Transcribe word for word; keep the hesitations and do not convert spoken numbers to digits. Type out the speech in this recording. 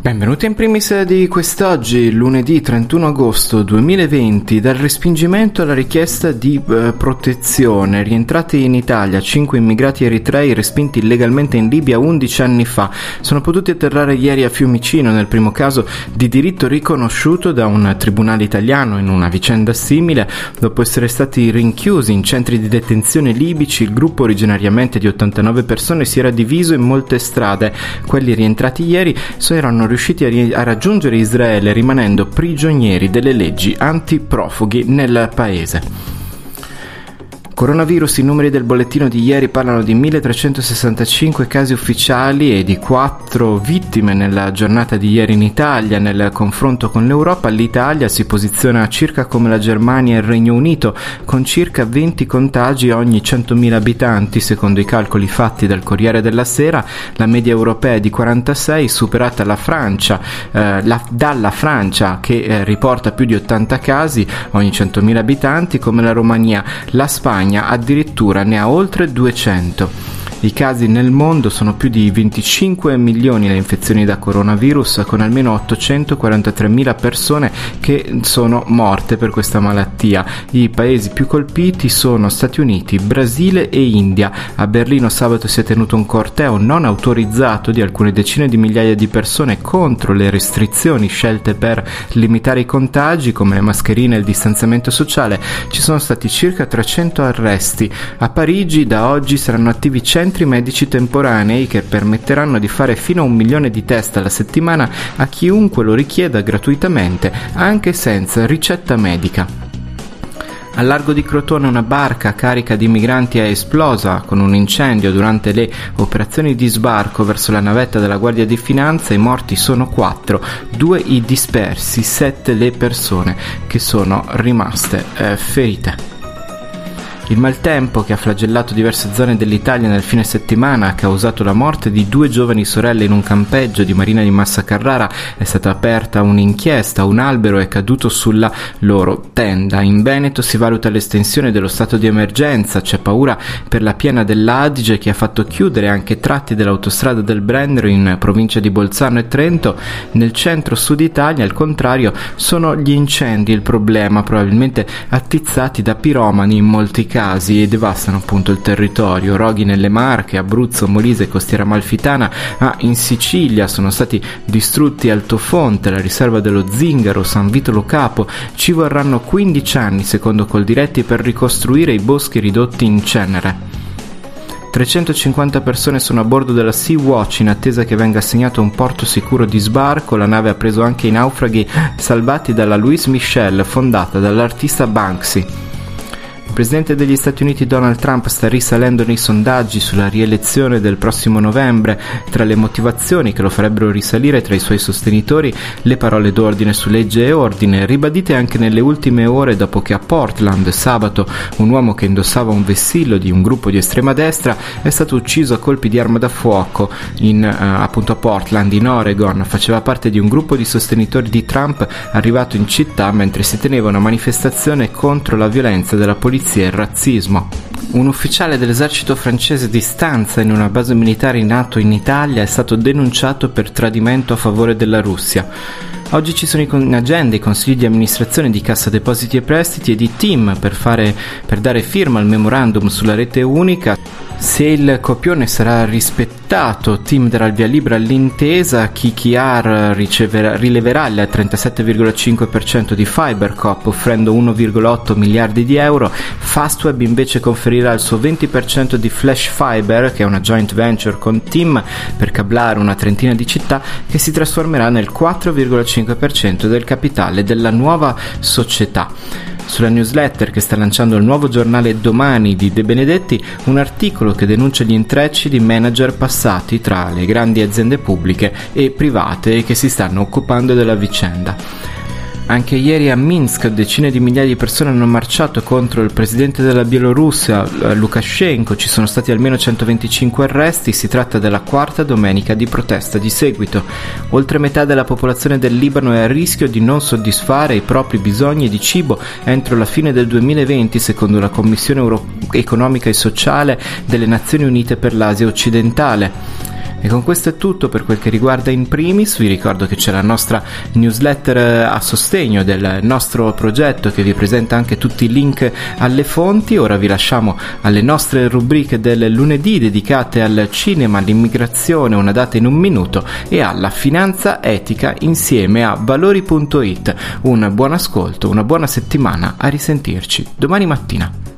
Benvenuti in primis di quest'oggi, lunedì trentuno agosto duemilaventi. Dal respingimento alla richiesta di eh, protezione. Rientrati in Italia cinque immigrati eritrei respinti illegalmente in Libia undici anni fa. Sono potuti atterrare ieri a Fiumicino, nel primo caso di diritto riconosciuto da un tribunale italiano in una vicenda simile. Dopo essere stati rinchiusi in centri di detenzione libici, il gruppo, originariamente di ottantanove persone, si era diviso in molte strade. Quelli rientrati ieri so erano riusciti a, ri- a raggiungere Israele, rimanendo prigionieri delle leggi antiprofughi nel paese. Coronavirus. I numeri del bollettino di ieri parlano di milletrecentosessantacinque casi ufficiali e di quattro vittime nella giornata di ieri in Italia. Nel confronto con l'Europa, l'Italia si posiziona circa come la Germania e il Regno Unito, con circa venti contagi ogni centomila abitanti. Secondo i calcoli fatti dal Corriere della Sera, la media europea è di quarantasei, superata la Francia, eh, la, dalla Francia che eh, riporta più di ottanta casi ogni centomila abitanti, come la Romania. La Spagna addirittura ne ha oltre duecento. I casi nel mondo sono più di venticinque milioni le infezioni da coronavirus, con almeno ottocentoquarantatremila persone che sono morte per questa malattia. I paesi più colpiti sono Stati Uniti, Brasile e India. A Berlino sabato si è tenuto un corteo non autorizzato di alcune decine di migliaia di persone contro le restrizioni scelte per limitare i contagi, come le mascherine e il distanziamento sociale. Ci sono stati circa trecento arresti. A Parigi da oggi saranno attivi centri medici temporanei che permetteranno di fare fino a un milione di test alla settimana a chiunque lo richieda gratuitamente, anche senza ricetta medica. Al largo di Crotone una barca carica di migranti è esplosa con un incendio durante le operazioni di sbarco verso la navetta della Guardia di Finanza. I morti sono quattro, due i dispersi, sette le persone che sono rimaste eh, ferite. Il maltempo, che ha flagellato diverse zone dell'Italia nel fine settimana, ha causato la morte di due giovani sorelle in un campeggio di Marina di Massa Carrara. È stata aperta un'inchiesta, un albero è caduto sulla loro tenda. In Veneto si valuta l'estensione dello stato di emergenza, c'è paura per la piena dell'Adige che ha fatto chiudere anche tratti dell'autostrada del Brennero in provincia di Bolzano e Trento. Nel centro-sud Italia, al contrario, sono gli incendi il problema, probabilmente attizzati da piromani in molti casi, e devastano appunto il territorio. Roghi nelle Marche, Abruzzo, Molise e Costiera Amalfitana, ma in Sicilia sono stati distrutti Altofonte, la riserva dello Zingaro, San Vito Lo Capo. Ci vorranno quindici anni, secondo Coldiretti, per ricostruire i boschi ridotti in cenere. trecentocinquanta persone sono a bordo della Sea-Watch in attesa che venga assegnato un porto sicuro di sbarco. La nave ha preso anche i naufraghi salvati dalla Louise Michel, fondata dall'artista Banksy. Il presidente degli Stati Uniti Donald Trump sta risalendo nei sondaggi sulla rielezione del prossimo novembre. Tra le motivazioni che lo farebbero risalire tra i suoi sostenitori, le parole d'ordine su legge e ordine, ribadite anche nelle ultime ore dopo che a Portland sabato un uomo che indossava un vessillo di un gruppo di estrema destra è stato ucciso a colpi di arma da fuoco in uh, appunto a Portland, in Oregon. Faceva parte di un gruppo di sostenitori di Trump arrivato in città mentre si teneva una manifestazione contro la violenza della polizia e il razzismo. Un ufficiale dell'esercito francese di stanza in una base militare in NATO in Italia è stato denunciato per tradimento a favore della Russia. Oggi ci sono in agenda i consigli di amministrazione di Cassa Depositi e Prestiti e di Tim per, fare, per dare firma al memorandum sulla rete unica. Se il copione sarà rispettato, Tim darà il via libera all'intesa. K K R riceverà, rileverà il trentasette virgola cinque per cento di FiberCop offrendo uno virgola otto miliardi di euro. Fastweb invece conferirà il suo venti per cento di Flash Fiber, che è una joint venture con Tim per cablare una trentina di città, che si trasformerà nel quattro virgola cinque per cento del capitale della nuova società. Sulla newsletter che sta lanciando il nuovo giornale Domani di De Benedetti, un articolo che denuncia gli intrecci di manager passati tra le grandi aziende pubbliche e private che si stanno occupando della vicenda. Anche ieri a Minsk decine di migliaia di persone hanno marciato contro il presidente della Bielorussia, Lukashenko. Ci sono stati almeno centoventicinque arresti. Si tratta della quarta domenica di protesta di seguito. Oltre metà della popolazione del Libano è a rischio di non soddisfare i propri bisogni di cibo entro la fine del duemilaventi, secondo la Commissione Euro- Economica e Sociale delle Nazioni Unite per l'Asia Occidentale. E con questo è tutto per quel che riguarda In Primis. Vi ricordo che c'è la nostra newsletter a sostegno del nostro progetto che vi presenta anche tutti i link alle fonti. Ora vi lasciamo alle nostre rubriche del lunedì dedicate al cinema, all'immigrazione, una data in un minuto, e alla finanza etica insieme a valori punto it. Un buon ascolto, una buona settimana, a risentirci domani mattina.